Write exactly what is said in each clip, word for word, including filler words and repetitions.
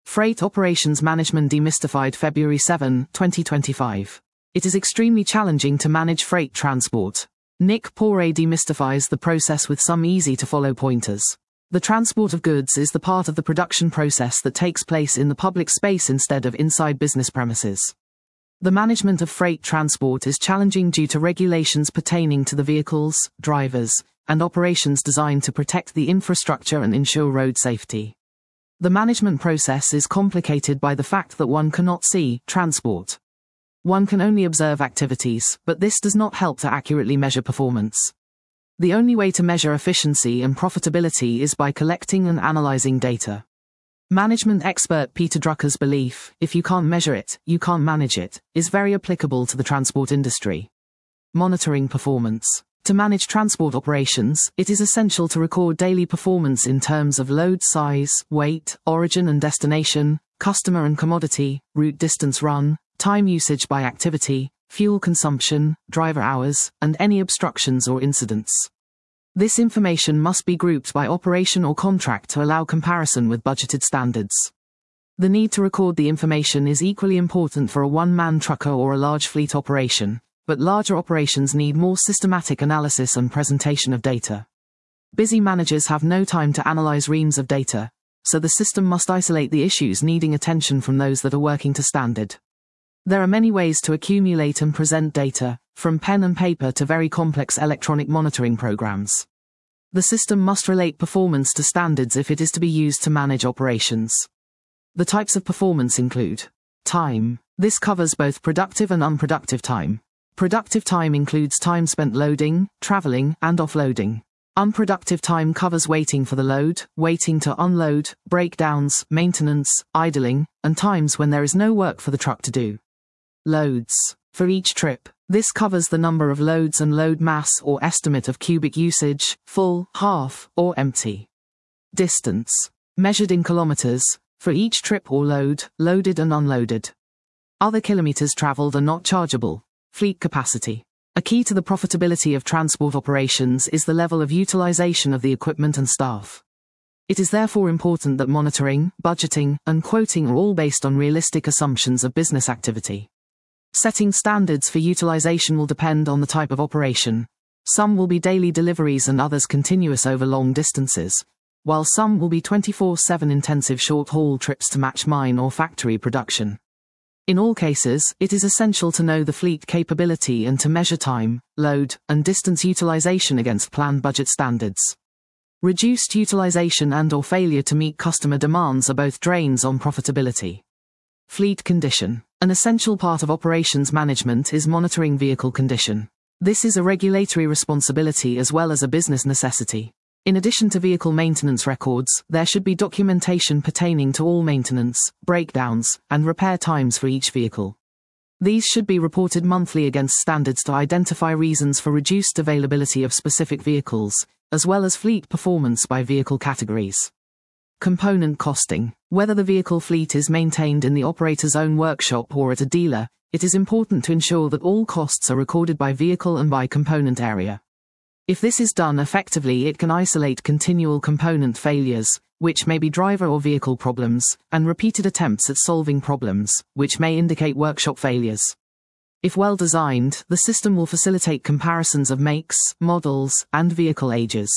Freight Operations Management Demystified February seventh, twenty twenty-five. It is extremely challenging to manage freight transport. Nick Poore demystifies the process with some easy-to-follow pointers. The transport of goods is the part of the production process that takes place in the public space instead of inside business premises. The management of freight transport is challenging due to regulations pertaining to the vehicles, drivers, and operations designed to protect the infrastructure and ensure road safety. The management process is complicated by the fact that one cannot see transport. One can only observe activities, but this does not help to accurately measure performance. The only way to measure efficiency and profitability is by collecting and analyzing data. Management expert Peter Drucker's belief, if you can't measure it, you can't manage it, is very applicable to the transport industry. Monitoring performance. To manage transport operations, it is essential to record daily performance in terms of load size, weight, origin and destination, customer and commodity, route distance run, time usage by activity, fuel consumption, driver hours, and any obstructions or incidents. This information must be grouped by operation or contract to allow comparison with budgeted standards. The need to record the information is equally important for a one-man trucker or a large fleet operation, but larger operations need more systematic analysis and presentation of data. Busy managers have no time to analyze reams of data, so the system must isolate the issues needing attention from those that are working to standard. There are many ways to accumulate and present data, from pen and paper to very complex electronic monitoring programs. The system must relate performance to standards if it is to be used to manage operations. The types of performance include time. This covers both productive and unproductive time. Productive time includes time spent loading, traveling, and offloading. Unproductive time covers waiting for the load, waiting to unload, breakdowns, maintenance, idling, and times when there is no work for the truck to do. Loads. For each trip, this covers the number of loads and load mass or estimate of cubic usage, full, half, or empty. Distance. Measured in kilometers, for each trip or load, loaded and unloaded. Other kilometers traveled are not chargeable. Fleet capacity. A key to the profitability of transport operations is the level of utilization of the equipment and staff. It is therefore important that monitoring, budgeting, and quoting are all based on realistic assumptions of business activity. Setting standards for utilization will depend on the type of operation. Some will be daily deliveries and others continuous over long distances, while some will be twenty-four seven intensive short-haul trips to match mine or factory production. In all cases, it is essential to know the fleet capability and to measure time, load, and distance utilization against planned budget standards. Reduced utilization and or failure to meet customer demands are both drains on profitability. Fleet condition. An essential part of operations management is monitoring vehicle condition. This is a regulatory responsibility as well as a business necessity. In addition to vehicle maintenance records, there should be documentation pertaining to all maintenance, breakdowns, and repair times for each vehicle. These should be reported monthly against standards to identify reasons for reduced availability of specific vehicles, as well as fleet performance by vehicle categories. Component costing. Whether the vehicle fleet is maintained in the operator's own workshop or at a dealer, it is important to ensure that all costs are recorded by vehicle and by component area. If this is done effectively, it can isolate continual component failures, which may be driver or vehicle problems, and repeated attempts at solving problems, which may indicate workshop failures. If well designed, the system will facilitate comparisons of makes, models, and vehicle ages.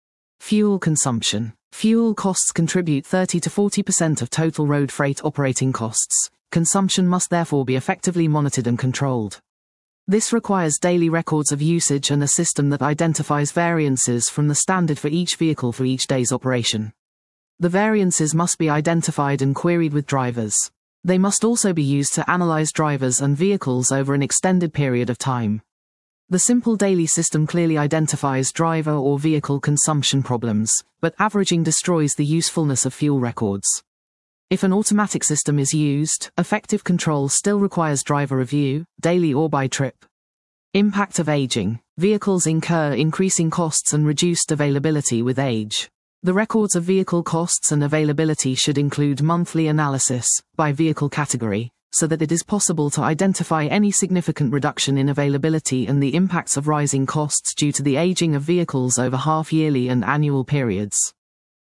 Fuel consumption. Fuel costs contribute thirty to forty percent of total road freight operating costs. Consumption must therefore be effectively monitored and controlled. This requires daily records of usage and a system that identifies variances from the standard for each vehicle for each day's operation. The variances must be identified and queried with drivers. They must also be used to analyze drivers and vehicles over an extended period of time. The simple daily system clearly identifies driver or vehicle consumption problems, but averaging destroys the usefulness of fuel records. If an automatic system is used, effective control still requires driver review, daily or by trip. Impact of aging. Vehicles incur increasing costs and reduced availability with age. The records of vehicle costs and availability should include monthly analysis, by vehicle category, so that it is possible to identify any significant reduction in availability and the impacts of rising costs due to the aging of vehicles over half-yearly and annual periods.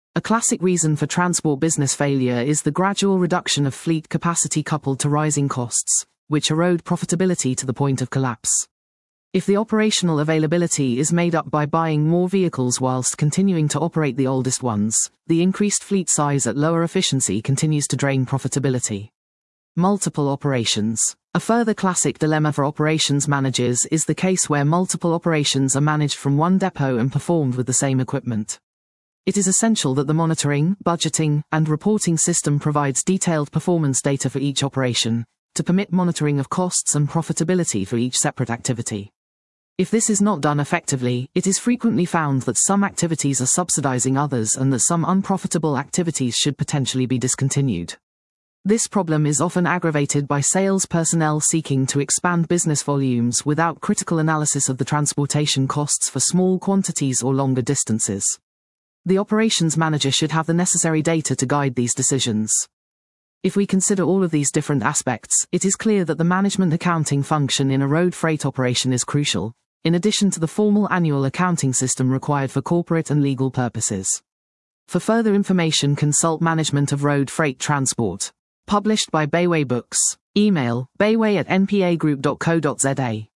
A classic reason for transport business failure is the gradual reduction of fleet capacity coupled to rising costs, which erode profitability to the point of collapse. If the operational availability is made up by buying more vehicles whilst continuing to operate the oldest ones, the increased fleet size at lower efficiency continues to drain profitability. Multiple operations. A further classic dilemma for operations managers is the case where multiple operations are managed from one depot and performed with the same equipment. It is essential that the monitoring, budgeting, and reporting system provides detailed performance data for each operation, to permit monitoring of costs and profitability for each separate activity. If this is not done effectively, it is frequently found that some activities are subsidizing others and that some unprofitable activities should potentially be discontinued. This problem is often aggravated by sales personnel seeking to expand business volumes without critical analysis of the transportation costs for small quantities or longer distances. The operations manager should have the necessary data to guide these decisions. If we consider all of these different aspects, it is clear that the management accounting function in a road freight operation is crucial, in addition to the formal annual accounting system required for corporate and legal purposes. For further information, consult Management of Road Freight Transport. Published by Bayway Books. Email bayway at n p a group dot co dot z a.